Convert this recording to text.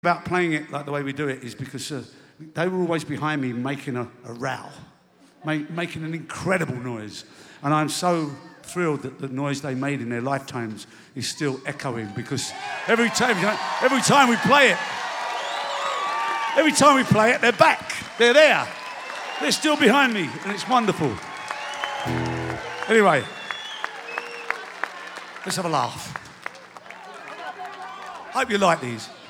about playing it like the way we do it is because they were always behind me making a row, making an incredible noise. And I'm so thrilled that the noise they made in their lifetimes is still echoing, because every time we play it, they're back. They're there. They're still behind me, and it's wonderful. Anyway, let's have a laugh. Hope you like these.